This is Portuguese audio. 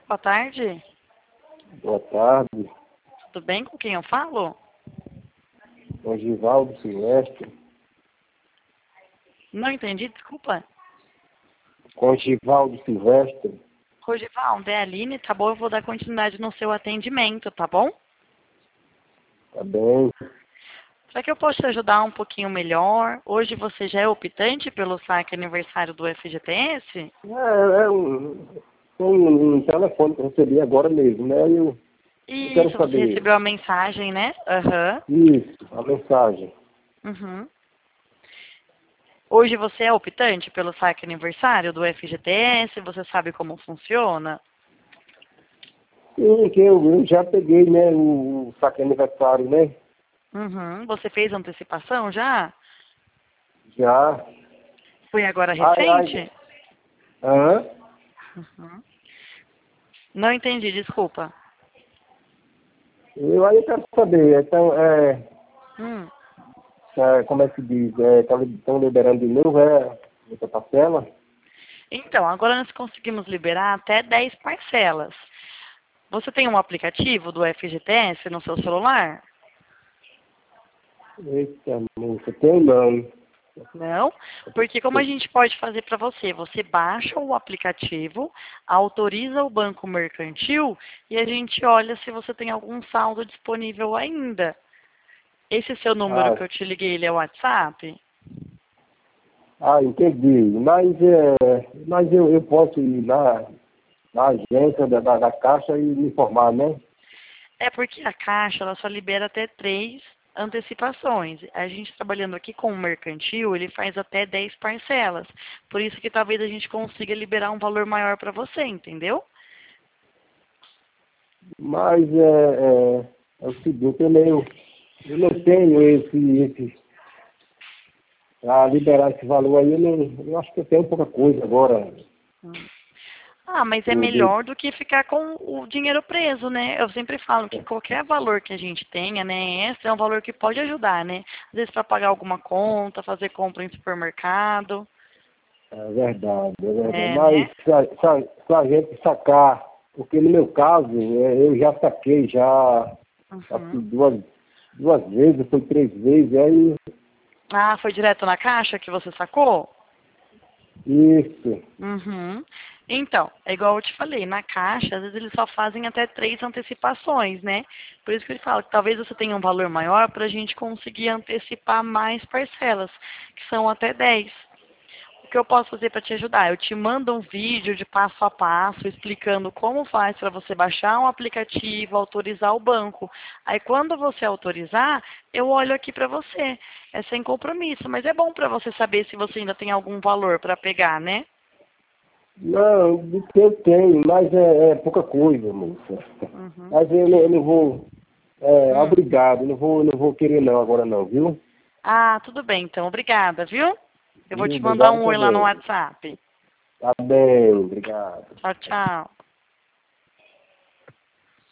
boa tarde. Boa tarde, Tudo bem? Com quem eu falo? com Givaldo Silvestre. Não entendi, desculpa. Com Givaldo Silvestre. Rogivaldo, é a Aline, tá bom? Eu vou dar continuidade no seu atendimento, tá bom? Tá bem. Será que eu posso te ajudar um pouquinho melhor? Hoje você já é optante pelo saque aniversário do FGTS? Tem um telefone que eu recebi agora mesmo, né? Eu quero Isso, você saber. recebeu a mensagem, né? Aham. Isso, a mensagem. Uhum. Hoje você é optante pelo saque aniversário do FGTS? Você sabe como funciona? Sim, que eu já peguei, né, o saque aniversário, né? Uhum. Você fez antecipação já? Já. Foi agora Ai, recente? hã? Uhum. Não entendi, desculpa. Eu quero saber, então, Hum. como é que diz? Estão liberando de novo, outra parcela? Então, agora nós conseguimos liberar até 10 parcelas. Você tem um aplicativo do FGTS no seu celular? Eita, moça, tem não. Não? Porque como a gente pode fazer para você? Você baixa o aplicativo, autoriza o banco mercantil e a gente olha se você tem algum saldo disponível ainda. Esse seu número Ah, que eu te liguei, ele é o WhatsApp? entendi. Mas eu posso ir na agência da Caixa e me informar, né? É porque a Caixa ela só libera até 3 antecipações. A gente trabalhando aqui com o mercantil, ele faz até 10 parcelas. Por isso que talvez a gente consiga liberar um valor maior para você, entendeu? Mas é o seguinte, eu não tenho a liberar esse valor aí, eu acho que eu tenho pouca coisa agora. Hum. Ah, mas é O de- melhor do que ficar com o dinheiro preso, né? Eu sempre falo que qualquer valor que a gente tenha, né, extra é um valor que pode ajudar, né? Às vezes para pagar alguma conta, fazer compra em supermercado, É verdade, é verdade. é, Mas né? se a gente sacar, porque no meu caso, eu já saquei já, acho que Uhum. duas vezes, foi 3 vezes, aí Ah, foi direto na caixa que você sacou? isso. Uhum. Então, é igual eu te falei, na caixa, às vezes eles só fazem até 3 antecipações, né? Por isso que ele fala que talvez você tenha um valor maior para a gente conseguir antecipar mais parcelas, que são até 10. O que eu posso fazer para te ajudar? Eu te mando um vídeo de passo a passo explicando como faz para você baixar um aplicativo, autorizar o banco. Aí quando você autorizar, eu olho aqui para você. É sem compromisso, mas é bom para você saber se você ainda tem algum valor para pegar, né? Não, do que eu tenho, mas é pouca coisa, moça. Uhum. Mas eu não vou, Hum. obrigado, não vou querer não agora não, viu? Ah, tudo bem, então. Obrigada, viu? Eu vou Viu? te mandar Obrigado um oi lá no também. WhatsApp. Tá bem, obrigado. Tchau, tchau.